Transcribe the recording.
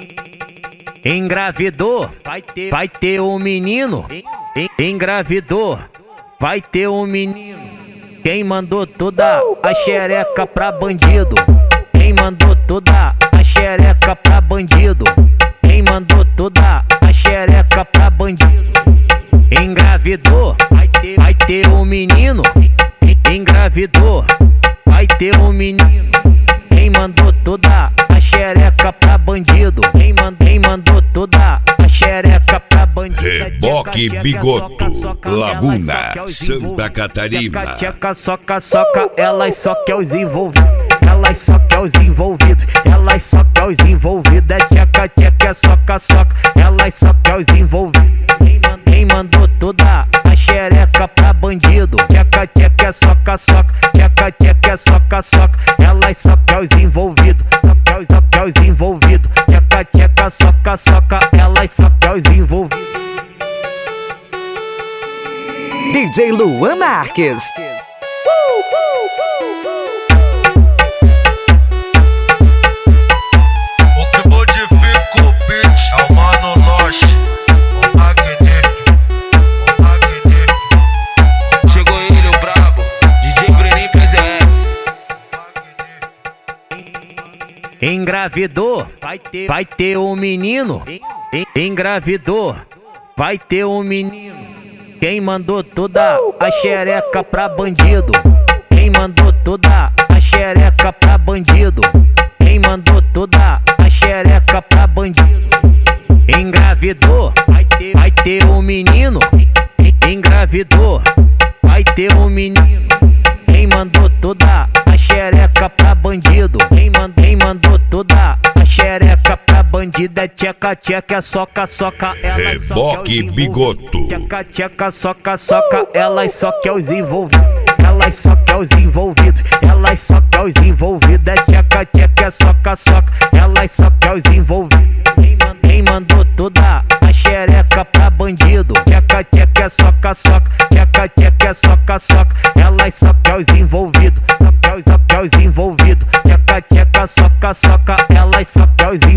Engravidou, vai ter um menino. Engravidou, vai ter um menino. Quem mandou toda a xereca pra bandido? Quem mandou toda a xereca pra bandido? Quem mandou toda a xereca pra bandido? Engravidou, vai ter um menino. Engravidou, vai ter um menino. Quem mandou toda a xereca pra bandido? Quem mandou toda a xereca pra bandido? Reboque Bigoto, Laguna, Santa Catarina. Tcheca, soca, soca, elas só quer os envolvidos. Elas só quer os envolvidos. Elas só quer os envolvidos. É tcheca, tcheca, soca, soca, elas só quer os envolvidos. Quem mandou toda a xereca pra bandido? Tcheca, tcheca, soca, soca, tcheca, tcheca, soca, soca, elas só quer os envolvidos. Só quer os envolvidos. Tcheca, tcheca, soca, soca, elas só quer os envolvidos. DJ Luan Marques. O que modifica o beat é o Mano Loche, o magnífico, o magnífico. Chegou ele, o brabo, DJ Brenin PZS. Engravidou, vai ter um menino. Engravidou, vai ter um menino. Quem mandou toda a xereca pra bandido? Quem mandou toda a xereca pra bandido? Quem mandou toda a xereca pra bandido? Engravidou, vai ter um menino. Engravidou, vai ter um menino. Quem mandou toda a xereca pra bandido? Quem mandou toda a xereca pra bandido? É tcheca, tcheca, soca, soca, elas só Reboque quer os Bigoto. Tcheca, tcheca, soca, soca, elas só quer os envolvidos. Elas só quer os envolvidos. Elas só quer os envolvidos. É tcheca, tcheca, soca, soca, elas só quer os envolvidos. Quem mandou toda a xereca pra bandido? Tcheca, tcheca, soca, soca, tcheca, tcheca, soca, soca, elas só quer os envolvidos. Só quer os envolvidos. Tcheca, tcheca, soca, soca, elas só quer os envolvidos.